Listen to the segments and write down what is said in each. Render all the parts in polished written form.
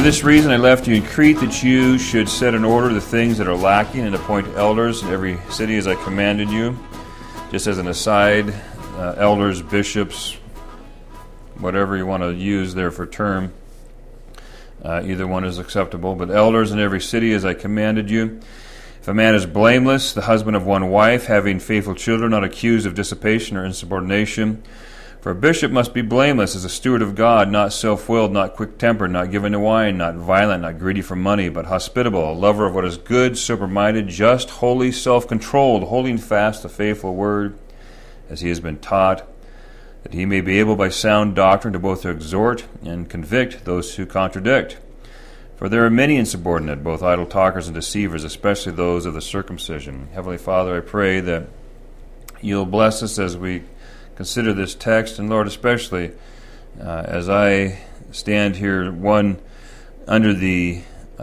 this reason I left you in Crete, that you should set in order the things that are lacking and appoint elders in every city as I commanded you. Just as an aside, elders, bishops, whatever you want to use there for term, either one is acceptable. But elders in every city as I commanded you. If a man is blameless, the husband of one wife, having faithful children, not accused of dissipation or insubordination. For a bishop must be blameless as a steward of God, not self-willed, not quick-tempered, not given to wine, not violent, not greedy for money, but hospitable, a lover of what is good, sober-minded, just, holy, self-controlled, holding fast the faithful word as he has been taught, that he may be able by sound doctrine to both exhort and convict those who contradict. For there are many insubordinate, both idle talkers and deceivers, especially those of the circumcision. Heavenly Father, I pray that you'll bless us as we consider this text, and Lord, especially as I stand here, one under the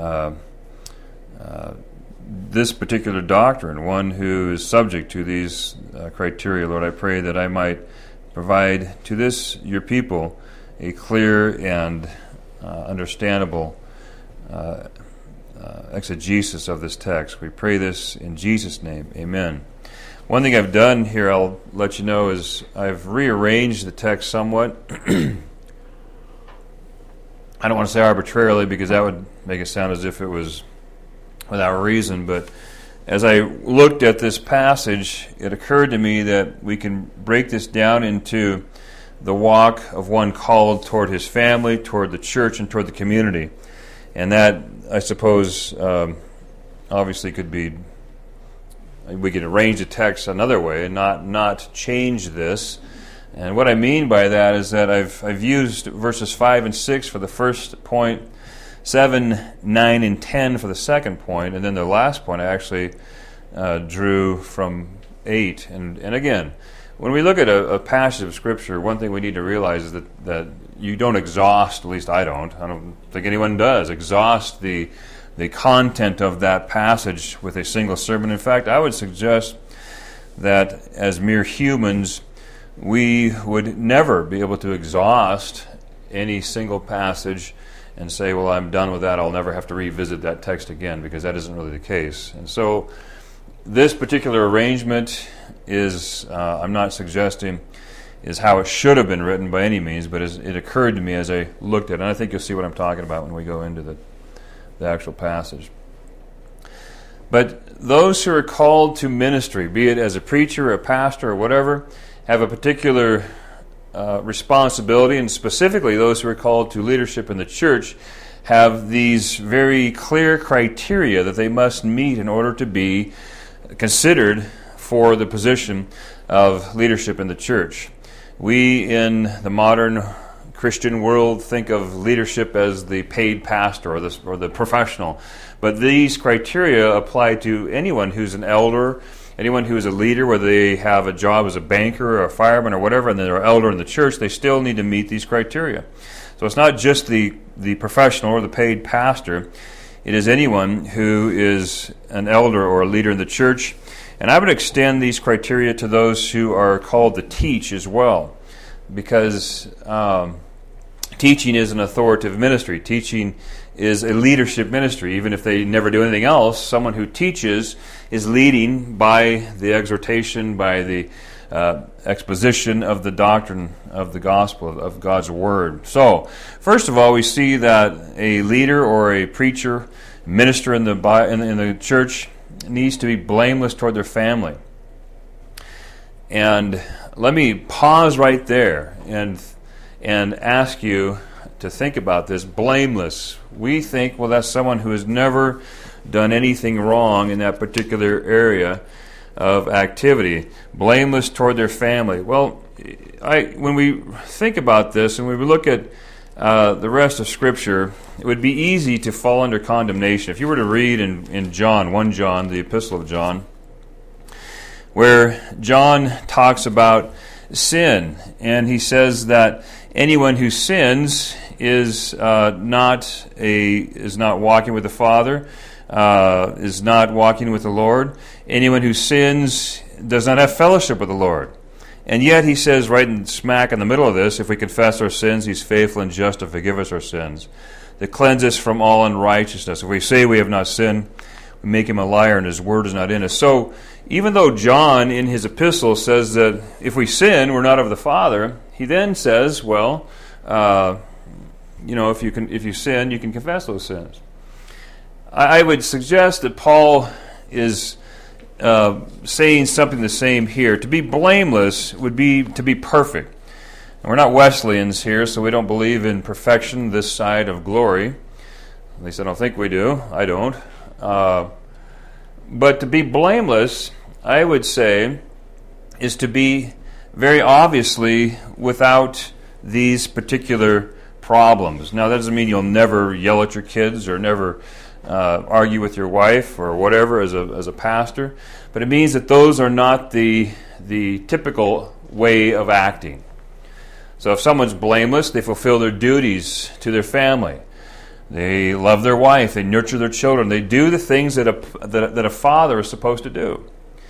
this particular doctrine, one who is subject to these criteria, Lord, I pray that I might provide to this your people a clear and understandable exegesis of this text. We pray this in Jesus' name. Amen. One thing I've done here, I'll let you know, is I've rearranged the text somewhat. I don't want to say arbitrarily, because that would make it sound as if it was without reason, but as I looked at this passage, it occurred to me that we can break this down into the walk of one called toward his family, toward the church, and toward the community. And that, I suppose, obviously could be, we could arrange the text another way and not change this. And what I mean by that is that I've used verses 5 and 6 for the first point, 7, 9, and 10 for the second point, and then the last point I actually drew from 8. And again, when we look at a passage of Scripture, one thing we need to realize is that you don't exhaust, at least I don't think anyone does, exhaust the content of that passage with a single sermon. In fact, I would suggest that as mere humans, we would never be able to exhaust any single passage and say, well, I'm done with that, I'll never have to revisit that text again, because that isn't really the case. And so this particular arrangement is, I'm not suggesting, is how it should have been written by any means, but it occurred to me as I looked at it, and I think you'll see what I'm talking about when we go into the actual passage. But those who are called to ministry, be it as a preacher, or a pastor, or whatever, have a particular responsibility, and specifically those who are called to leadership in the church have these very clear criteria that they must meet in order to be considered for the position of leadership in the church. We in the modern Christian world think of leadership as the paid pastor or the professional, but these criteria apply to anyone who's an elder, anyone who is a leader, whether they have a job as a banker or a fireman or whatever, and they're an elder in the church, they still need to meet these criteria. So it's not just the professional or the paid pastor, it is anyone who is an elder or a leader in the church. And I would extend these criteria to those who are called to teach as well, because teaching is an authoritative ministry. Teaching is a leadership ministry. Even if they never do anything else, someone who teaches is leading by the exhortation, by the exposition of the doctrine of the gospel, of God's word. So, first of all, we see that a leader or a preacher, minister in the church needs to be blameless toward their family. And let me pause right there and ask you to think about this. Blameless. We think, well, that's someone who has never done anything wrong in that particular area of activity. Blameless toward their family. Well, when we think about this and we look at the rest of Scripture, it would be easy to fall under condemnation. If you were to read in John, 1 John, the Epistle of John, where John talks about sin, and he says that anyone who sins is not walking with the Father, is not walking with the Lord. Anyone who sins does not have fellowship with the Lord. And yet he says right smack in the middle of this, if we confess our sins, He's faithful and just to forgive us our sins. that cleanse us from all unrighteousness. If we say we have not sinned, we make him a liar, and his word is not in us. So even though John in his epistle says that if we sin, we're not of the Father, he then says, well, if you sin, you can confess those sins. I would suggest that Paul is saying something the same here. To be blameless would be to be perfect. And we're not Wesleyans here, so we don't believe in perfection this side of glory. At least I don't think we do. I don't. But to be blameless, I would say, is to be very obviously without these particular problems. Now, that doesn't mean you'll never yell at your kids or never argue with your wife or whatever as a pastor, but it means that those are not the typical way of acting. So if someone's blameless, they fulfill their duties to their family. They love their wife. They nurture their children. They do the things that a father is supposed to do.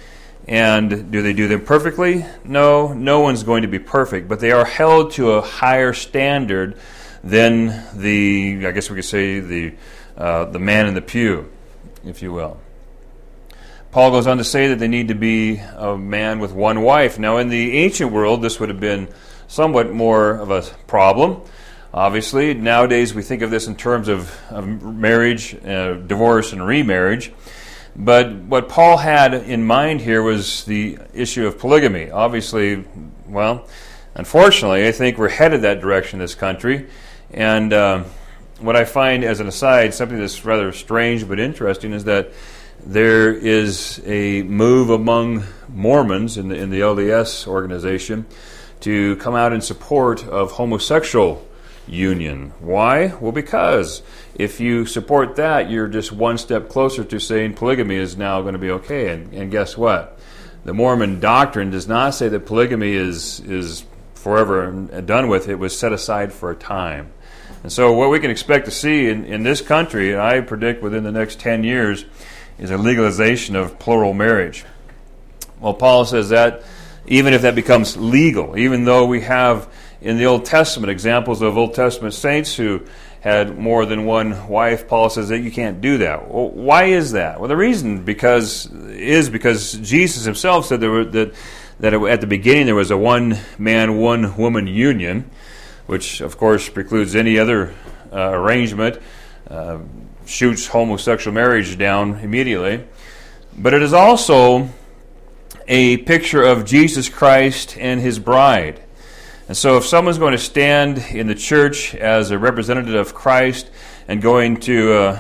And do they do them perfectly? No, no one's going to be perfect, but they are held to a higher standard than I guess we could say the man in the pew, if you will. Paul goes on to say that they need to be a man with one wife. Now, in the ancient world, this would have been somewhat more of a problem. Obviously, nowadays we think of this in terms of marriage, divorce, and remarriage. But what Paul had in mind here was the issue of polygamy. Obviously, well, unfortunately, I think we're headed that direction in this country. And what I find, as an aside, something that's rather strange but interesting, is that there is a move among Mormons in the LDS organization to come out in support of homosexual union. Why? Well, because if you support that, you're just one step closer to saying polygamy is now going to be okay. And guess what? The Mormon doctrine does not say that polygamy is forever done with. It was set aside for a time. And so what we can expect to see in this country, and I predict within the next 10 years, is a legalization of plural marriage. Well, Paul says that even if that becomes legal, even though we have in the Old Testament examples of Old Testament saints who had more than one wife, Paul says that you can't do that. Well, why is that? Well, the reason is because Jesus himself said that at the beginning there was a one-man, one-woman union, which of course precludes any other arrangement, shoots homosexual marriage down immediately. But it is also a picture of Jesus Christ and his bride. And so if someone's going to stand in the church as a representative of Christ and going to,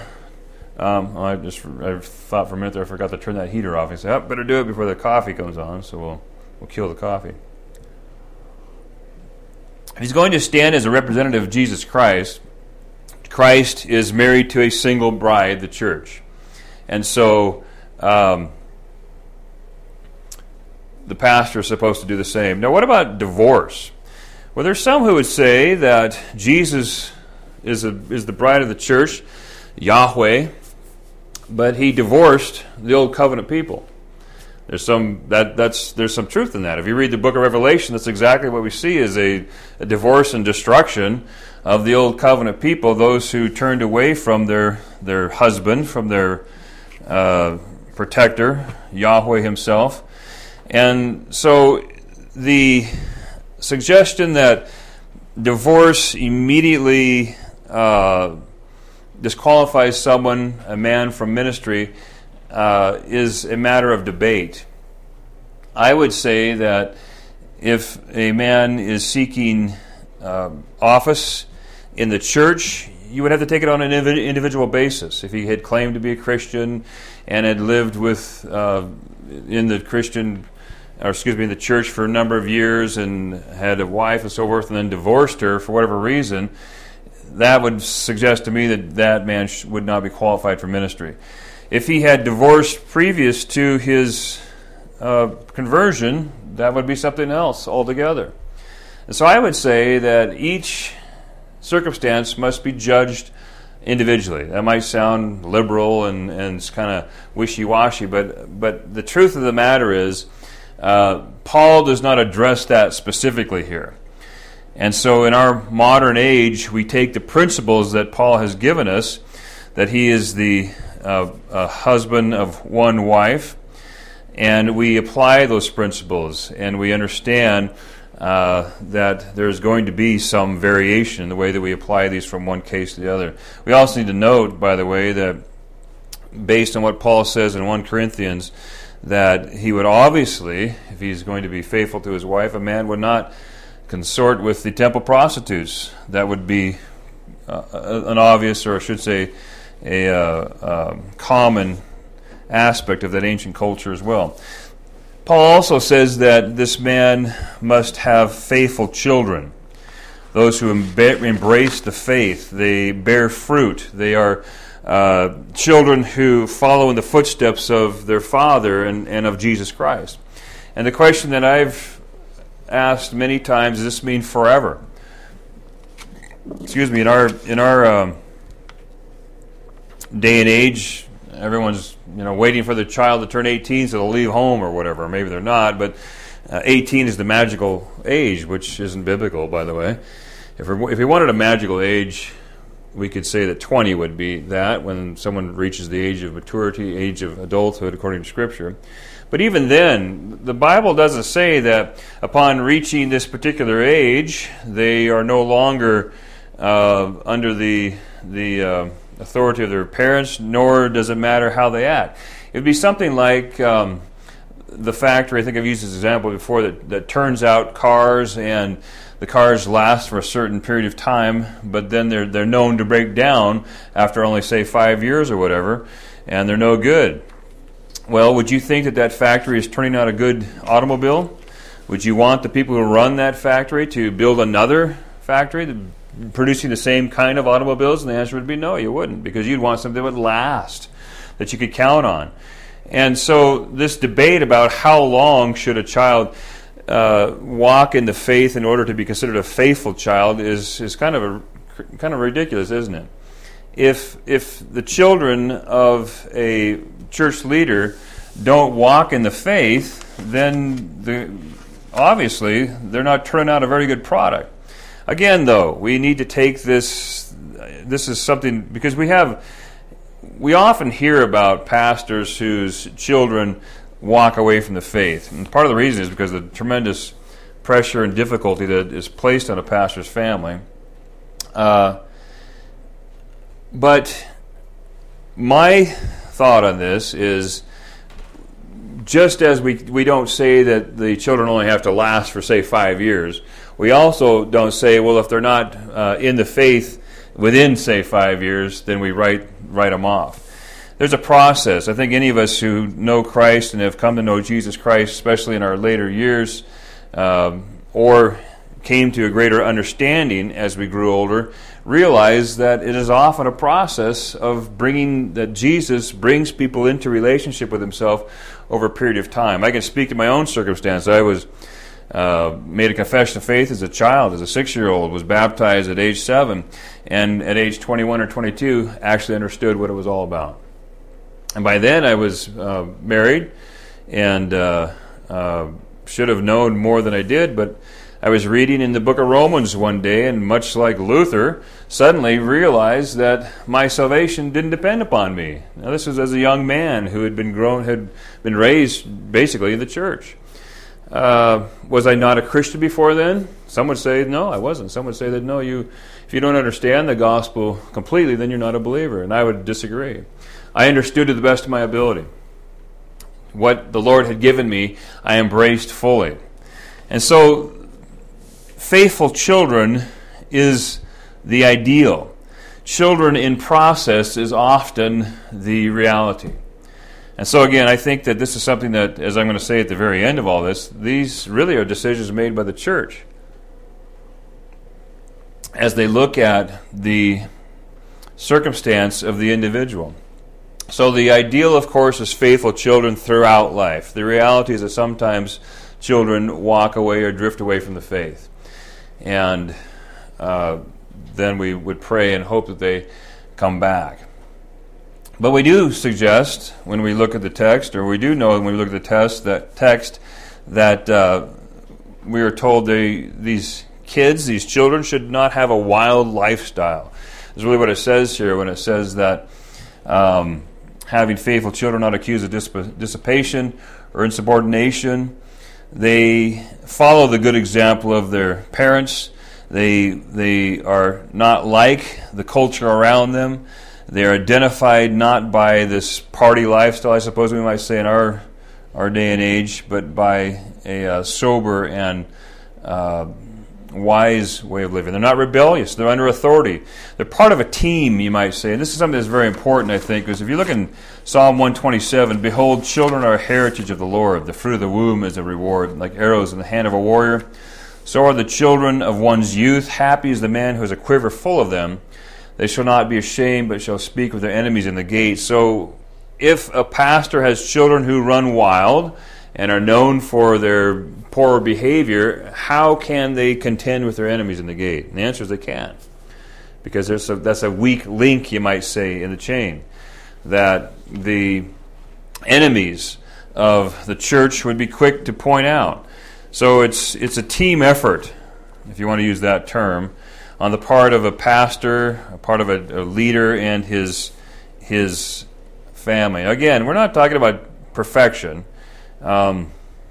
I thought for a minute there I forgot to turn that heater off. I said, better do it before the coffee comes on, so we'll kill the coffee. If he's going to stand as a representative of Jesus Christ, Christ is married to a single bride, the church. And so the pastor is supposed to do the same. Now, what about divorce? Well, there's some who would say that Jesus is the bride of the church, Yahweh, but he divorced the old covenant people. There's some truth in that. If you read the book of Revelation, that's exactly what we see is a divorce and destruction of the old covenant people, those who turned away from their husband, from their protector, Yahweh himself. And so the suggestion that divorce immediately disqualifies someone, a man, from ministry is a matter of debate. I would say that if a man is seeking office in the church, you would have to take it on an individual basis. If he had claimed to be a Christian and had lived in the church for a number of years and had a wife and so forth, and then divorced her for whatever reason, that would suggest to me that man would not be qualified for ministry. If he had divorced previous to his conversion, that would be something else altogether. And so I would say that each circumstance must be judged individually. That might sound liberal and kind of wishy-washy, but the truth of the matter is Paul does not address that specifically here. And so in our modern age, we take the principles that Paul has given us, that he is the husband of one wife, and we apply those principles, and we understand that there's going to be some variation in the way that we apply these from one case to the other. We also need to note, by the way, that based on what Paul says in 1 Corinthians, that he would obviously, if he's going to be faithful to his wife, a man would not consort with the temple prostitutes. That would be an obvious, or I should say, a common aspect of that ancient culture as well. Paul also says that this man must have faithful children, those who embrace the faith. They bear fruit. They are children who follow in the footsteps of their father and of Jesus Christ. And the question that I've asked many times, does this mean forever? Excuse me, in our day and age, everyone's waiting for the child to turn 18 so they'll leave home or whatever. Maybe they're not, but 18 is the magical age, which isn't biblical, by the way. If we wanted a magical age, we could say that 20 would be that, when someone reaches the age of maturity, age of adulthood, according to Scripture. But even then, the Bible doesn't say that upon reaching this particular age, they are no longer under the authority of their parents, nor does it matter how they act. It would be something like the factory, I think I've used this example before, that turns out cars, and the cars last for a certain period of time, but then they're known to break down after only, say, 5 years or whatever, and they're no good. Well, would you think that factory is turning out a good automobile? Would you want the people who run that factory to build another factory producing the same kind of automobiles? And the answer would be no, you wouldn't, because you'd want something that would last, that you could count on. And so this debate about how long should a child walk in the faith in order to be considered a faithful child is kind of ridiculous, isn't it? If the children of a church leader don't walk in the faith, then obviously they're not turning out a very good product. Again, though, we need to take this is something, because we often hear about pastors whose children walk away from the faith. And part of the reason is because of the tremendous pressure and difficulty that is placed on a pastor's family. But my thought on this is, just as we don't say that the children only have to last for, say, 5 years, we also don't say, well, if they're not in the faith within, say, 5 years, then we write them off. There's a process. I think any of us who know Christ and have come to know Jesus Christ, especially in our later years, or came to a greater understanding as we grew older, realize that it is often a process of that Jesus brings people into relationship with himself over a period of time. I can speak to my own circumstance. I was made a confession of faith as a child, as a 6-year-old, was baptized at age 7, and at age 21 or 22 actually understood what it was all about. And by then I was married and should have known more than I did, but I was reading in the book of Romans one day, and much like Luther, suddenly realized that my salvation didn't depend upon me. Now, this was as a young man who had been raised basically in the church. Was I not a Christian before then? Some would say, no, I wasn't. Some would say that, no, if you don't understand the gospel completely, then you're not a believer. And I would disagree. I understood to the best of my ability. What the Lord had given me, I embraced fully. And so, faithful children is the ideal. Children in process is often the reality. And so again, I think that this is something that, as I'm going to say at the very end of all this, these really are decisions made by the church as they look at the circumstance of the individual. So the ideal, of course, is faithful children throughout life. The reality is that sometimes children walk away or drift away from the faith. And then we would pray and hope that they come back. But we do suggest, when we look at the text, or we do know when we look at the text that we are told these kids, these children, should not have a wild lifestyle. That's really what it says here when it says that having faithful children not accused of dissipation or insubordination. They follow the good example of their parents. They are not like the culture around them. They are identified not by this party lifestyle, I suppose we might say in our day and age, but by a sober and wise way of living. They're not rebellious. They're under authority. They're part of a team, you might say. And this is something that's very important, I think, because if you look in Psalm 127, behold, children are a heritage of the Lord. The fruit of the womb is a reward, like arrows in the hand of a warrior. So are the children of one's youth. Happy is the man who has a quiver full of them. They shall not be ashamed, but shall speak with their enemies in the gate. So if a pastor has children who run wild and are known for their poor behavior, how can they contend with their enemies in the gate? And the answer is they can't. Because that's a weak link, you might say, in the chain. That the enemies of the church would be quick to point out. So it's a team effort, if you want to use that term, on the part of a pastor, a part of a leader and his family. Again, we're not talking about perfection. I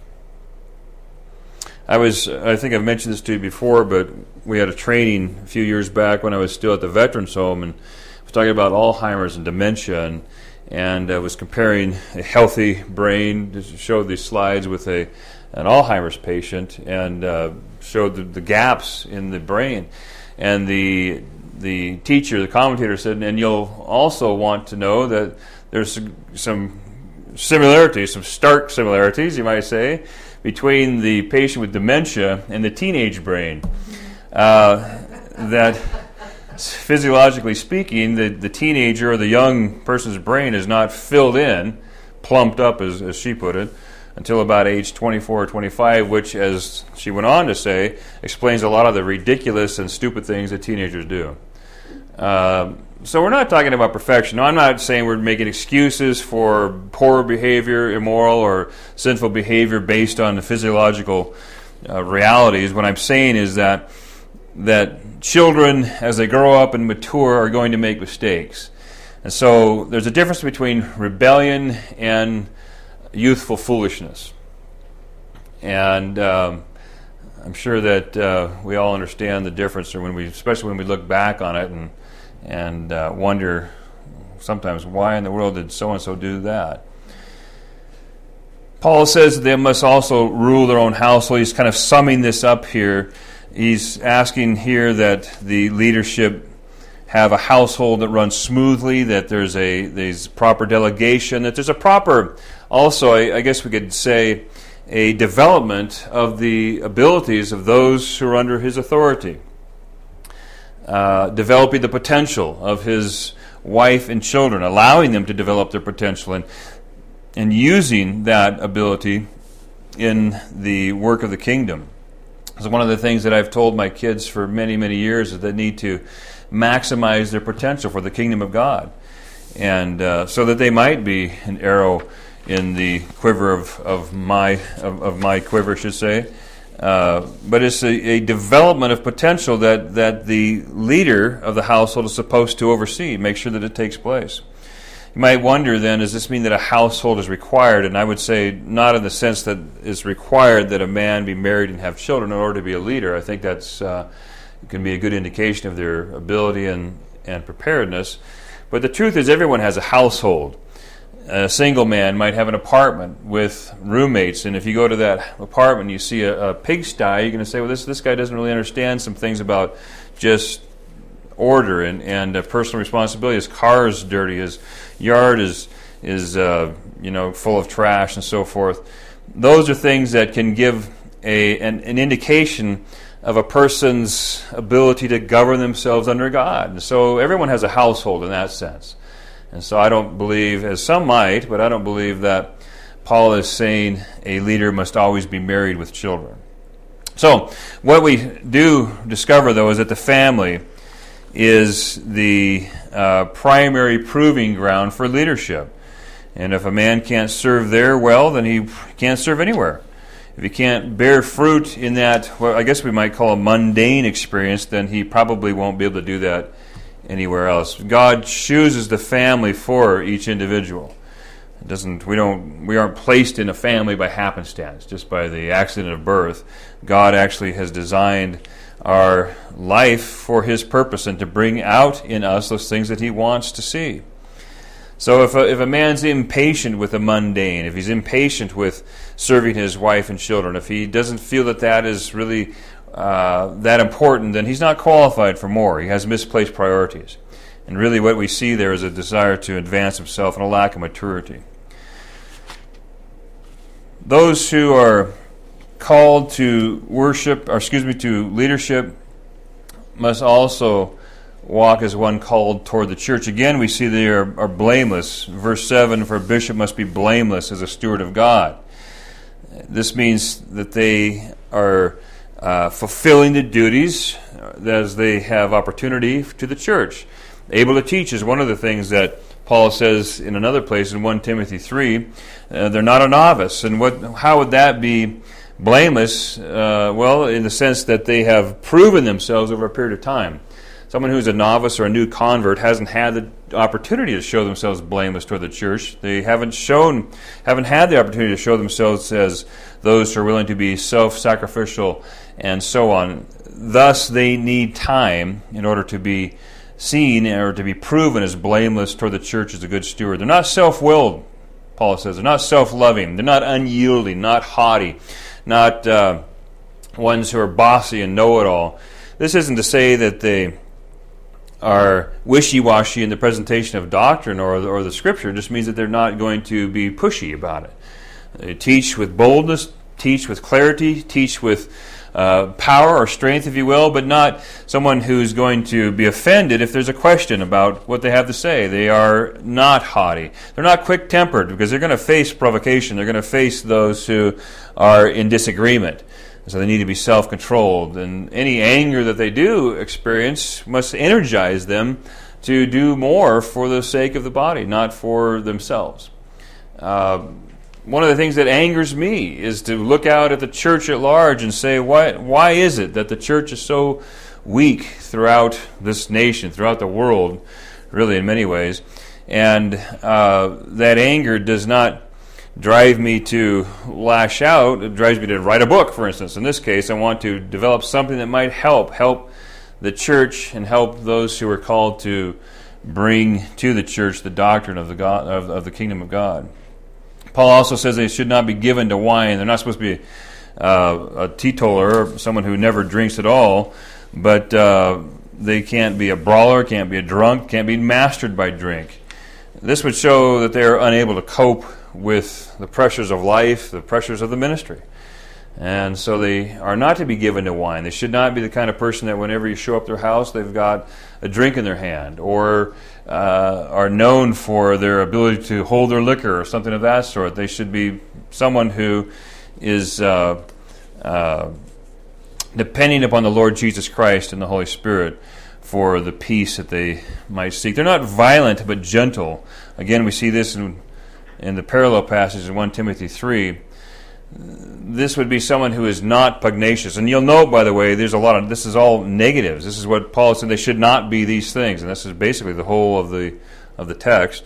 think I've mentioned this to you before, but we had a training a few years back when I was still at the Veterans Home, and I was talking about Alzheimer's and dementia, and I was comparing a healthy brain, just showed these slides with an Alzheimer's patient, and showed the gaps in the brain. And the teacher, the commentator said, and you'll also want to know that there's some similarities, some stark similarities, you might say, between the patient with dementia and the teenage brain. That physiologically speaking, the teenager or the young person's brain is not filled in, plumped up, as she put it, until about age 24 or 25, which, as she went on to say, explains a lot of the ridiculous and stupid things that teenagers do. So we're not talking about perfection. No, I'm not saying we're making excuses for poor behavior, immoral or sinful behavior based on the physiological realities. What I'm saying is that children, as they grow up and mature, are going to make mistakes. And so there's a difference between rebellion and youthful foolishness. And I'm sure that we all understand the difference, especially when we look back on it and wonder sometimes why in the world did so-and-so do that. Paul says that they must also rule their own household. He's kind of summing this up here. He's asking here that the leadership have a household that runs smoothly, that there's proper delegation, that there's a proper, also, I guess we could say, a development of the abilities of those who are under his authority. Developing the potential of his wife and children, allowing them to develop their potential, and using that ability in the work of the kingdom. So one of the things that I've told my kids for many, many years is they need to maximize their potential for the kingdom of God, and so that they might be an arrow in the quiver of my quiver, I should say. But it's a development of potential that the leader of the household is supposed to oversee, make sure that it takes place. You might wonder then, does this mean that a household is required? And I would say not in the sense that it's required that a man be married and have children in order to be a leader. I think that's can be a good indication of their ability and preparedness. But the truth is everyone has a household. A single man might have an apartment with roommates, and if you go to that apartment and you see a pigsty, you're going to say, well, this guy doesn't really understand some things about just order and personal responsibility. His car is dirty, his yard is full of trash and so forth. Those are things that can give an indication of a person's ability to govern themselves under God. And so everyone has a household in that sense. And so I don't believe, as some might, but I don't believe that Paul is saying a leader must always be married with children. So what we do discover, though, is that the family is the primary proving ground for leadership. And if a man can't serve there well, then he can't serve anywhere. if he can't bear fruit in that, what I guess we might call a mundane experience, then he probably won't be able to do that anywhere else. God chooses the family for each individual. We aren't placed in a family by happenstance, just by the accident of birth. God actually has designed our life for His purpose and to bring out in us those things that He wants to see. So if a man's impatient with the mundane, if he's impatient with serving his wife and children, if he doesn't feel that is really that important, then he's not qualified for more. He has misplaced priorities. And really what we see there is a desire to advance himself and a lack of maturity. Those who are called to to leadership must also walk as one called toward the church. Again, we see they are blameless. Verse 7, for a bishop must be blameless as a steward of God. This means that they are fulfilling the duties as they have opportunity to the church. Able to teach is one of the things that Paul says in another place in 1 Timothy 3. They're not a novice. And how would that be blameless? Well, in the sense that they have proven themselves over a period of time. Someone who's a novice or a new convert hasn't had the opportunity to show themselves blameless toward the church. They haven't had the opportunity to show themselves as those who are willing to be self-sacrificial and so on. Thus, they need time in order to be seen or to be proven as blameless toward the church as a good steward. They're not self-willed, Paul says. They're not self-loving. They're not unyielding, not haughty, not ones who are bossy and know-it-all. This isn't to say that they are wishy-washy in the presentation of doctrine or the Scripture. It just means that they're not going to be pushy about it. They teach with boldness, teach with clarity, teach with power or strength, if you will, but not someone who's going to be offended if there's a question about what they have to say. They are not haughty. They're not quick-tempered because they're going to face provocation. They're going to face those who are in disagreement. So they need to be self-controlled. And any anger that they do experience must energize them to do more for the sake of the body, not for themselves. One of the things that angers me is to look out at the church at large and say, why is it that the church is so weak throughout this nation, throughout the world, really in many ways? And that anger does not drive me to lash out. It drives me to write a book, for instance. In this case, I want to develop something that might help the church and help those who are called to bring to the church the doctrine of the kingdom of God. Paul also says they should not be given to wine. They're not supposed to be a teetotaler, or someone who never drinks at all, but they can't be a brawler, can't be a drunk, can't be mastered by drink. This would show that they're unable to cope with the pressures of life, the pressures of the ministry. And so they are not to be given to wine. They should not be the kind of person that whenever you show up their house, they've got a drink in their hand, or are known for their ability to hold their liquor or something of that sort. They should be someone who is depending upon the Lord Jesus Christ and the Holy Spirit for the peace that they might seek. They're not violent, but gentle. Again, we see this in the parallel passage in 1 Timothy 3. This would be someone who is not pugnacious. And you'll note, by the way, this is all negatives. This is what Paul said, they should not be these things. And this is basically the whole of the text.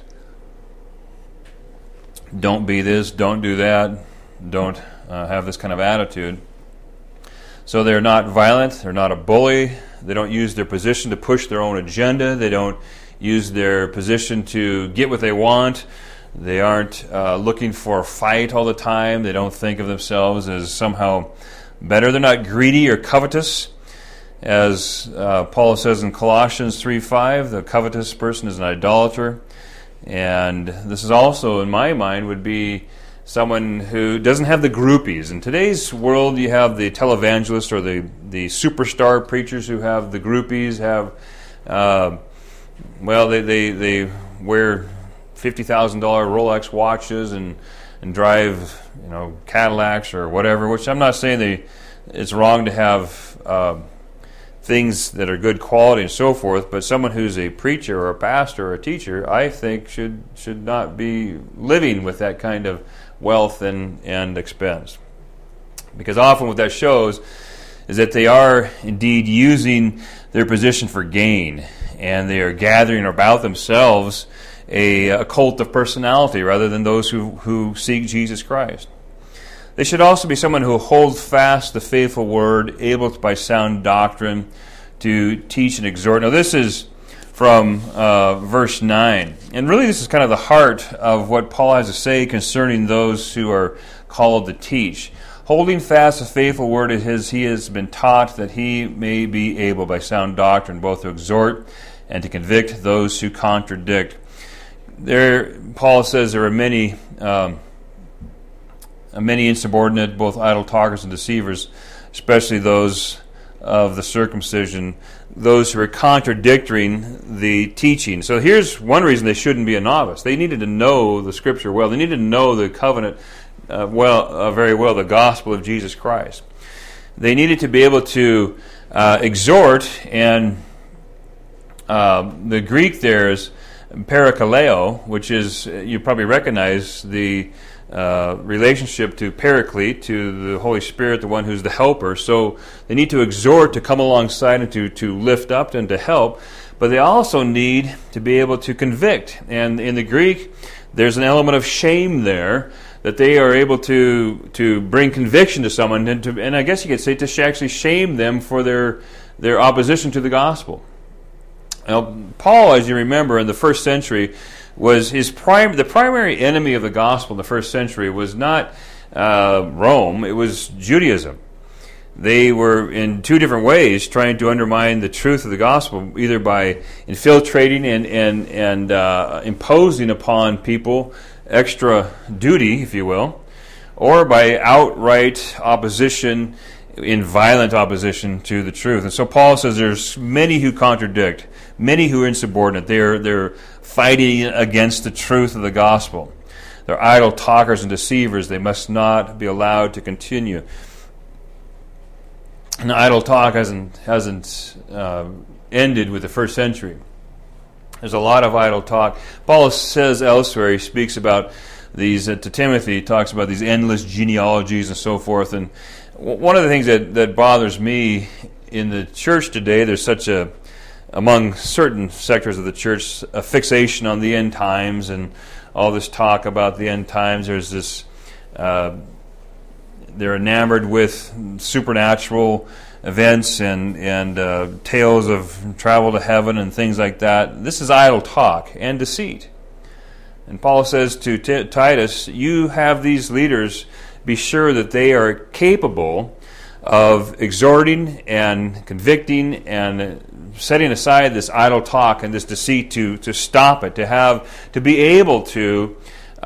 Don't be this, don't do that, don't have this kind of attitude. So they're not violent, they're not a bully, they don't use their position to push their own agenda, they don't use their position to get what they want. They aren't looking for a fight all the time. They don't think of themselves as somehow better. They're not greedy or covetous. As Paul says in Colossians 3:5, the covetous person is an idolater. And this is also, in my mind, would be someone who doesn't have the groupies. In today's world, you have the televangelists or the superstar preachers who have the groupies, they wear $50,000 Rolex watches and drive Cadillacs or whatever, which I'm not saying it's wrong to have things that are good quality and so forth, but someone who's a preacher or a pastor or a teacher, I think should not be living with that kind of wealth and expense. Because often what that shows is that they are indeed using their position for gain, and they are gathering about themselves a cult of personality rather than those who seek Jesus Christ. They should also be someone who holds fast the faithful word, able by sound doctrine to teach and exhort. Now this is from verse 9. And really this is kind of the heart of what Paul has to say concerning those who are called to teach. Holding fast the faithful word as he has been taught, that he may be able by sound doctrine both to exhort and to convict those who contradict. There, Paul says there are many insubordinate, both idle talkers and deceivers, especially those of the circumcision, those who are contradicting the teaching. So here's one reason they shouldn't be a novice. They needed to know the Scripture well. They needed to know the covenant very well, the gospel of Jesus Christ. They needed to be able to exhort, and the Greek there is parakaleo, which is, you probably recognize the relationship to Paraclete, to the Holy Spirit, the one who's the helper. So they need to exhort, to come alongside, and to lift up and to help. But they also need to be able to convict. And in the Greek, there's an element of shame there, that they are able to bring conviction to someone, and I guess you could say to actually shame them for their opposition to the gospel. Now, Paul, as you remember, in the first century, was the primary enemy of the gospel in the first century was not Rome, it was Judaism. They were in two different ways trying to undermine the truth of the gospel, either by infiltrating and imposing upon people extra duty, if you will, or by outright opposition, in violent opposition to the truth. And so Paul says there's many who contradict, many who are insubordinate. They're fighting against the truth of the gospel. They're idle talkers and deceivers. They must not be allowed to continue. And idle talk hasn't ended with the first century. There's a lot of idle talk. Paul says elsewhere, he speaks about these, to Timothy, he talks about these endless genealogies and so forth. And one of the things that bothers me in the church today, there's such among certain sectors of the church, a fixation on the end times and all this talk about the end times. There's this, they're enamored with supernatural events and tales of travel to heaven and things like that. This is idle talk and deceit. And Paul says to Titus, you have these leaders, be sure that they are capable of exhorting and convicting and setting aside this idle talk and this deceit to stop it, to be able to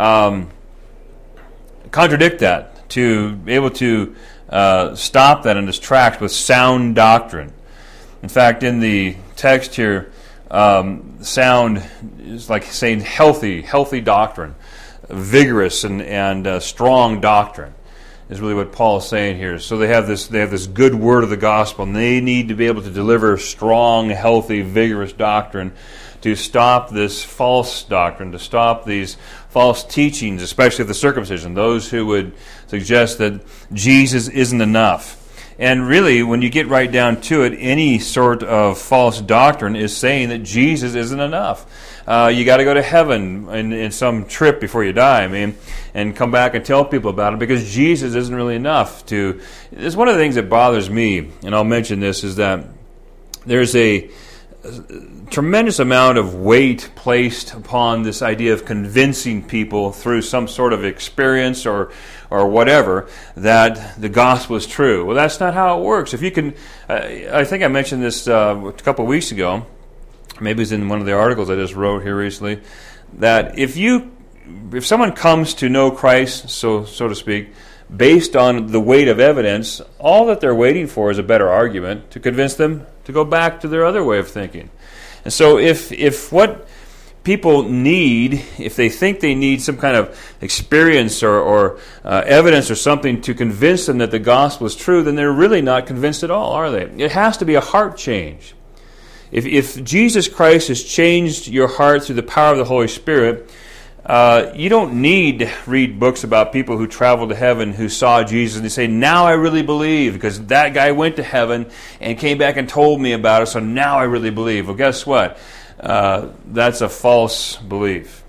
contradict that, to be able to stop that in its tracks with sound doctrine. In fact, in the text here, sound is like saying healthy doctrine, vigorous and strong doctrine is really what Paul is saying here. So they have this good word of the gospel, and they need to be able to deliver strong, healthy, vigorous doctrine to stop this false doctrine, to stop these false teachings, especially of the circumcision, those who would suggest that Jesus isn't enough. And really, when you get right down to it, any sort of false doctrine is saying that Jesus isn't enough. You got to go to heaven in some trip before you die, and come back and tell people about it, because Jesus isn't really enough. It's one of the things that bothers me, and I'll mention this, is that there's a tremendous amount of weight placed upon this idea of convincing people through some sort of experience or whatever that the gospel is true. Well, that's not how it works. If you can, I think I mentioned this a couple of weeks ago, maybe it's in one of the articles I just wrote here recently, that if someone comes to know Christ, so to speak, based on the weight of evidence, all that they're waiting for is a better argument to convince them to go back to their other way of thinking. And so if what people need, if they think they need some kind of experience or evidence or something to convince them that the gospel is true, then they're really not convinced at all, are they? It has to be a heart change. If Jesus Christ has changed your heart through the power of the Holy Spirit, You don't need to read books about people who traveled to heaven who saw Jesus and they say, now I really believe because that guy went to heaven and came back and told me about it, so now I really believe. Well, guess what? That's a false belief.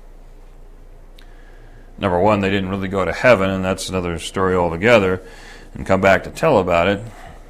Number one, they didn't really go to heaven, and that's another story altogether, and come back to tell about it.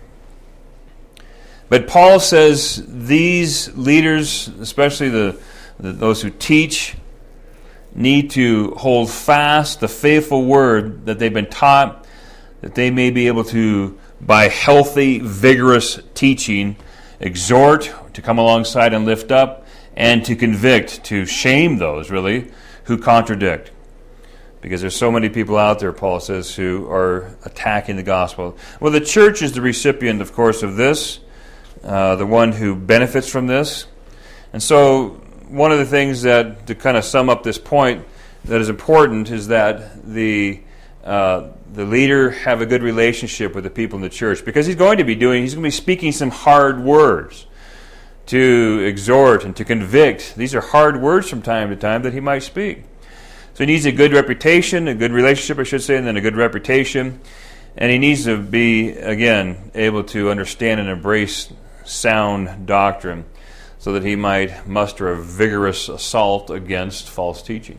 But Paul says these leaders, especially those who teach, need to hold fast the faithful word that they've been taught, that they may be able to, by healthy, vigorous teaching, exhort, to come alongside and lift up, and to convict, to shame those, really, who contradict. Because there's so many people out there, Paul says, who are attacking the gospel. Well, the church is the recipient, of course, of this, the one who benefits from this. And so one of the things that, to kind of sum up this point, that is important is that the leader have a good relationship with the people in the church, because he's going to be speaking some hard words to exhort and to convict. These are hard words from time to time that he might speak. So he needs a good reputation, a good relationship, I should say, and then a good reputation. And he needs to be, again, able to understand and embrace sound doctrine, so that he might muster a vigorous assault against false teaching.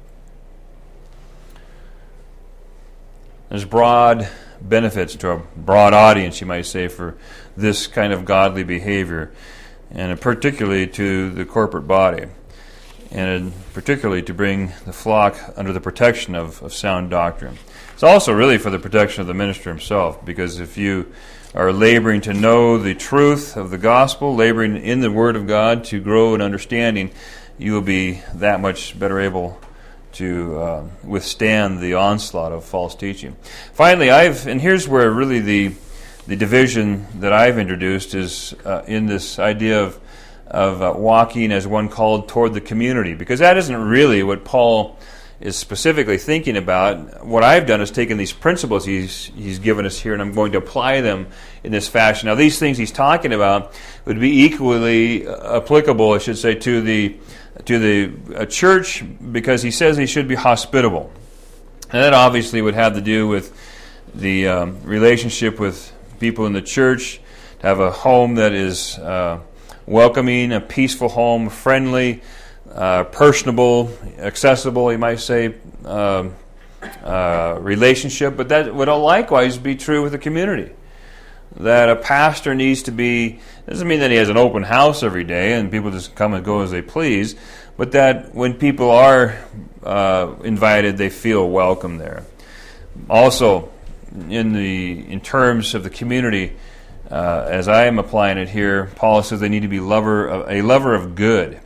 There's broad benefits to a broad audience, you might say, for this kind of godly behavior, and particularly to the corporate body, and particularly to bring the flock under the protection of sound doctrine. It's also really for the protection of the minister himself, because if you are laboring to know the truth of the gospel, laboring in the Word of God to grow in understanding, you will be that much better able to withstand the onslaught of false teaching. Finally, and here's where really the division that I've introduced is in this idea of walking as one called toward the community, because that isn't really what Paul is specifically thinking about. What I've done is taken these principles he's given us here, and I'm going to apply them in this fashion. Now, these things he's talking about would be equally applicable, I should say, to the church, because he says he should be hospitable. And that obviously would have to do with the relationship with people in the church, to have a home that is welcoming, a peaceful home, friendly, personable, accessible, you might say, relationship. But that would likewise be true with the community. That a pastor needs to be, doesn't mean that he has an open house every day and people just come and go as they please, but that when people are invited, they feel welcome there. Also, in terms of the community, as I am applying it here, Paul says they need to be a lover of good.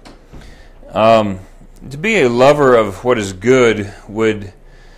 To be a lover of what is good would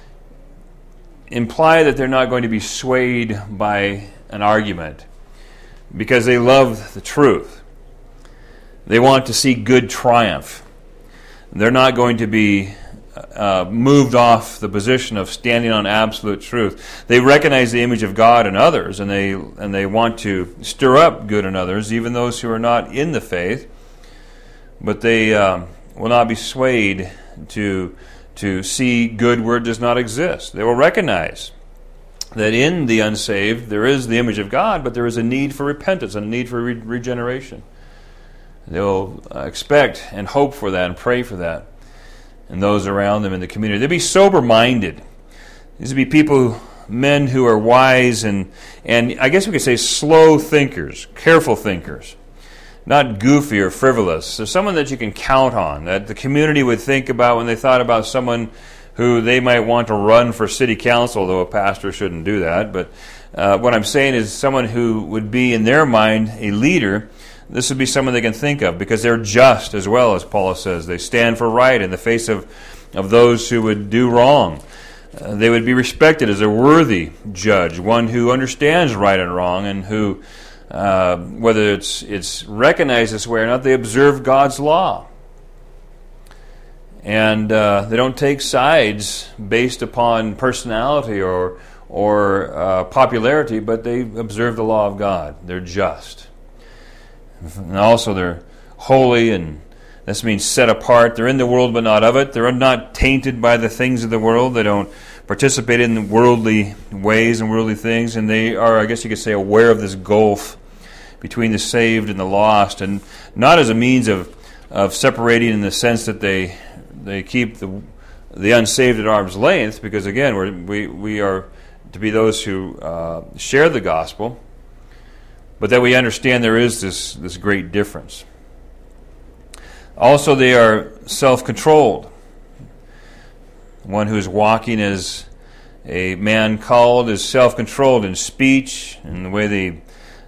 imply that they're not going to be swayed by an argument, because they love the truth. They want to see good triumph. They're not going to be moved off the position of standing on absolute truth. They recognize the image of God in others, and they want to stir up good in others, even those who are not in the faith. But they will not be swayed to see good where it does not exist. They will recognize that in the unsaved there is the image of God, but there is a need for repentance and a need for regeneration. They'll expect and hope for that and pray for that, and those around them in the community. They'll be sober-minded. These will be people, men who are wise and I guess we could say slow thinkers, careful thinkers, not goofy or frivolous. So someone that you can count on, that the community would think about when they thought about someone who they might want to run for city council, though a pastor shouldn't do that. But what I'm saying is someone who would be, in their mind, a leader. This would be someone they can think of, because they're just as well, as Paul says. They stand for right in the face of those who would do wrong. They would be respected as a worthy judge, one who understands right and wrong, and who, whether it's recognized this way or not, they observe God's law. And they don't take sides based upon personality or popularity, but they observe the law of God. They're just. And also they're holy and This means set apart. They're in the world but not of it. They're not tainted by the things of the world. They don't participate in worldly ways and worldly things. And they are, I guess you could say, aware of this gulf between the saved and the lost. And not as a means of separating in the sense that they keep the unsaved at arm's length, because again, we are to be those who share the gospel, but that we understand there is this great difference. Also, they are self-controlled. One who is walking as a man called is self-controlled in speech, in the way they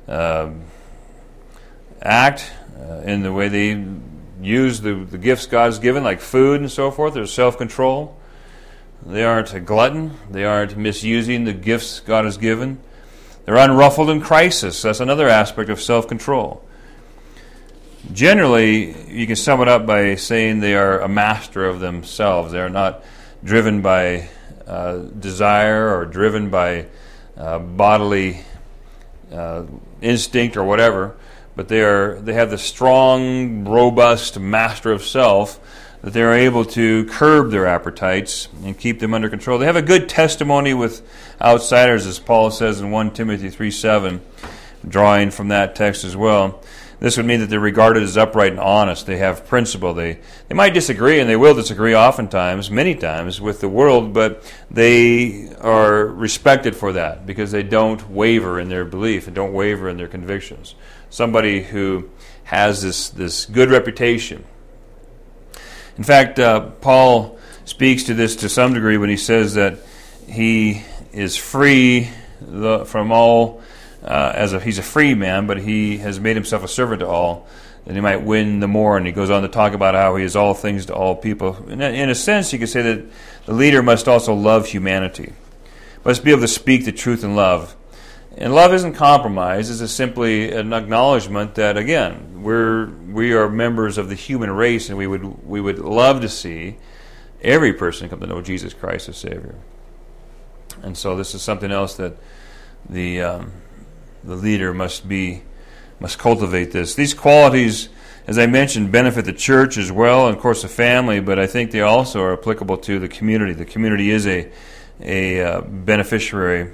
act, in the way they use the gifts God's given, like food and so forth. There's self-control. They aren't a glutton. They aren't misusing the gifts God has given. They're unruffled in crisis. That's another aspect of self-control. Generally, you can sum it up by saying they are a master of themselves. They are not driven by desire or driven by bodily instinct or whatever, but they have the strong, robust master of self that they are able to curb their appetites and keep them under control. They have a good testimony with outsiders, as Paul says in 1 Timothy 3:7, drawing from that text as well. This would mean that they're regarded as upright and honest. They have principle. They might disagree, and they will disagree oftentimes, many times, with the world, but they are respected for that because they don't waver in their belief and don't waver in their convictions. Somebody who has this good reputation. In fact, Paul speaks to this to some degree when he says that he is free from all. He's a free man, but he has made himself a servant to all, that he might win the more. And he goes on to talk about how he is all things to all people. In a sense, you could say that the leader must also love humanity, must be able to speak the truth in love. And love isn't compromise. It's simply an acknowledgement that, again, we are members of the human race, and we would love to see every person come to know Jesus Christ as Savior. And so this is something else that the leader must cultivate this. These qualities, as I mentioned, benefit the church as well, and of course the family, but I think they also are applicable to the community. The community is a beneficiary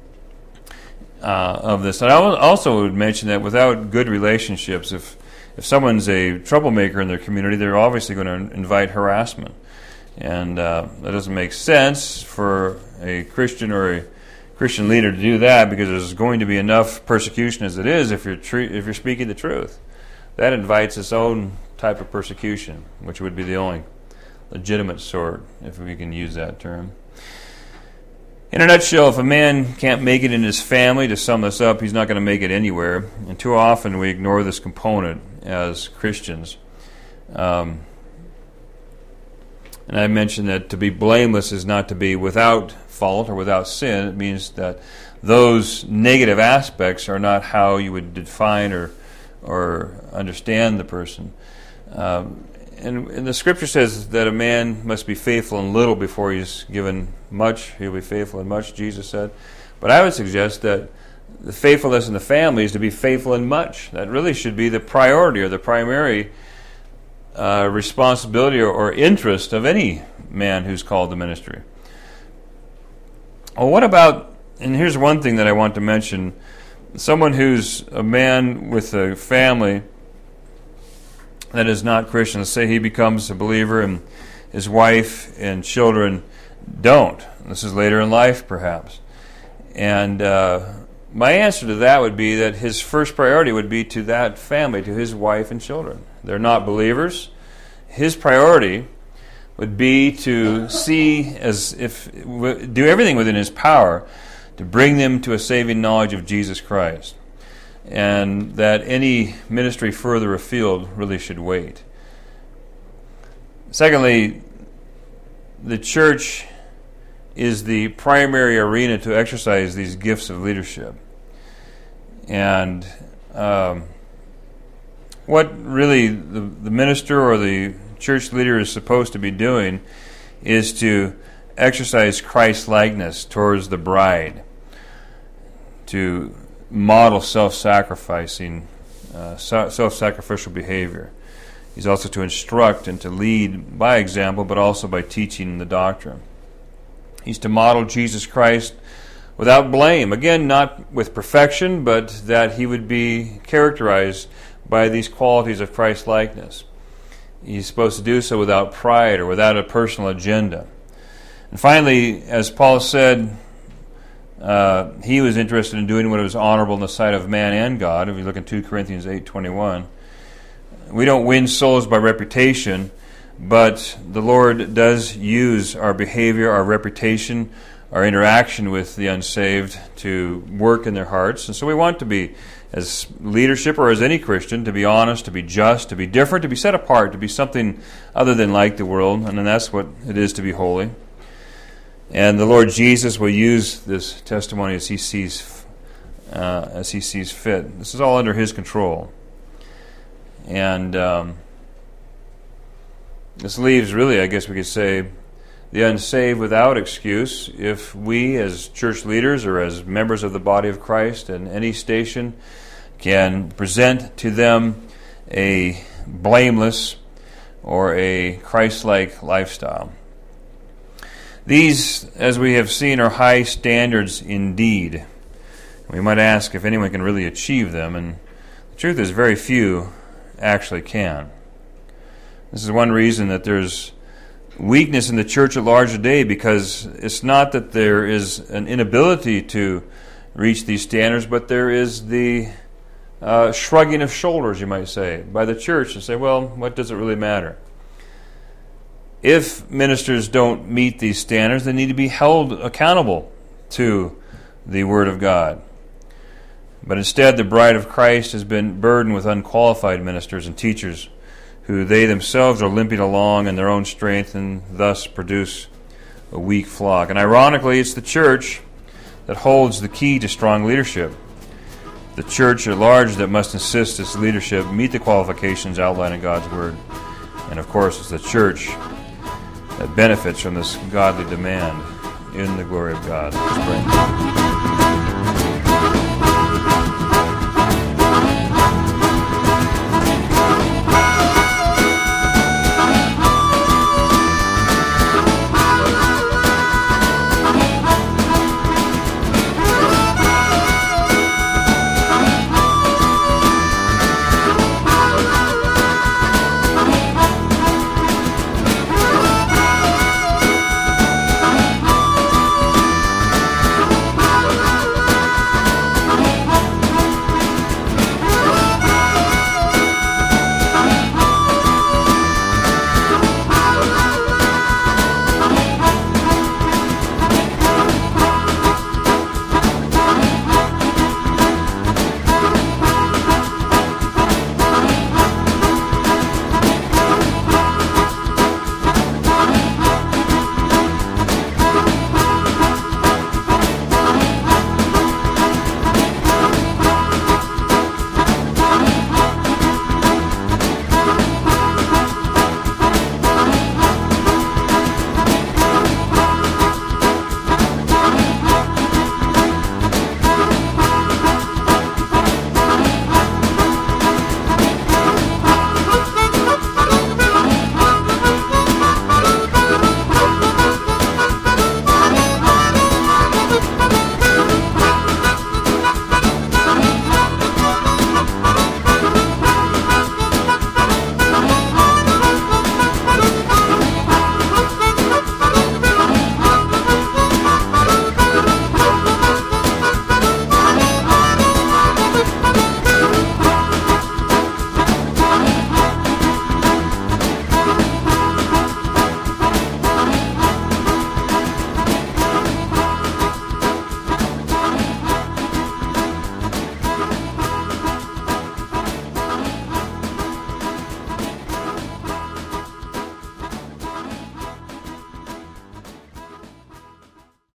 of this. And I also would mention that without good relationships, if someone's a troublemaker in their community, they're obviously going to invite harassment. And that doesn't make sense for a Christian or a Christian leader to do that, because there's going to be enough persecution as it is if you're speaking the truth. That invites its own type of persecution, which would be the only legitimate sort, if we can use that term. In a nutshell, if a man can't make it in his family, to sum this up, he's not going to make it anywhere. And too often we ignore this component as Christians. And I mentioned that to be blameless is not to be without fault or without sin. It means that those negative aspects are not how you would define or understand the person. And the Scripture says that a man must be faithful in little before he's given much. He'll be faithful in much, Jesus said. But I would suggest that the faithfulness in the family is to be faithful in much. That really should be the priority or the primary responsibility or interest of any man who's called to ministry. Well, what about, and here's one thing that I want to mention, someone who's a man with a family that is not Christian. Let's say he becomes a believer and his wife and children don't. This is later in life, perhaps. And my answer to that would be that his first priority would be to that family, to his wife and children. They're not believers. His priority would be to do everything within his power to bring them to a saving knowledge of Jesus Christ, and that any ministry further afield really should wait. Secondly, the church is the primary arena to exercise these gifts of leadership. And what really the minister or the church leader is supposed to be doing is to exercise Christ-likeness towards the bride, to model self-sacrificing, self-sacrificial behavior. He's also to instruct and to lead by example, but also by teaching the doctrine. He's to model Jesus Christ without blame. Again, not with perfection, but that he would be characterized by these qualities of Christ-likeness. He's supposed to do so without pride or without a personal agenda. And finally, as Paul said, he was interested in doing what was honorable in the sight of man and God. If you look in 2 Corinthians 8:21, we don't win souls by reputation, but the Lord does use our behavior, our reputation, our interaction with the unsaved to work in their hearts. And so we want to be, as leadership or as any Christian, to be honest, to be just, to be different, to be set apart, to be something other than like the world. And then that's what it is to be holy. And the Lord Jesus will use this testimony as he sees fit. This is all under his control. And this leaves, really, I guess we could say, the unsaved without excuse if we, as church leaders or as members of the body of Christ in any station, can present to them a blameless or a Christ-like lifestyle. These, as we have seen, are high standards indeed. We might ask if anyone can really achieve them, and the truth is very few actually can. This is one reason that there's weakness in the church at large today, because it's not that there is an inability to reach these standards, but there is the shrugging of shoulders, you might say, by the church to say, well, what does it really matter? If ministers don't meet these standards, they need to be held accountable to the Word of God. But instead, the bride of Christ has been burdened with unqualified ministers and teachers who they themselves are limping along in their own strength and thus produce a weak flock. And ironically, it's the church that holds the key to strong leadership. The church at large that must insist its leadership meet the qualifications outlined in God's Word. And of course, it's the church that benefits from this godly demand in the glory of God. Let's pray.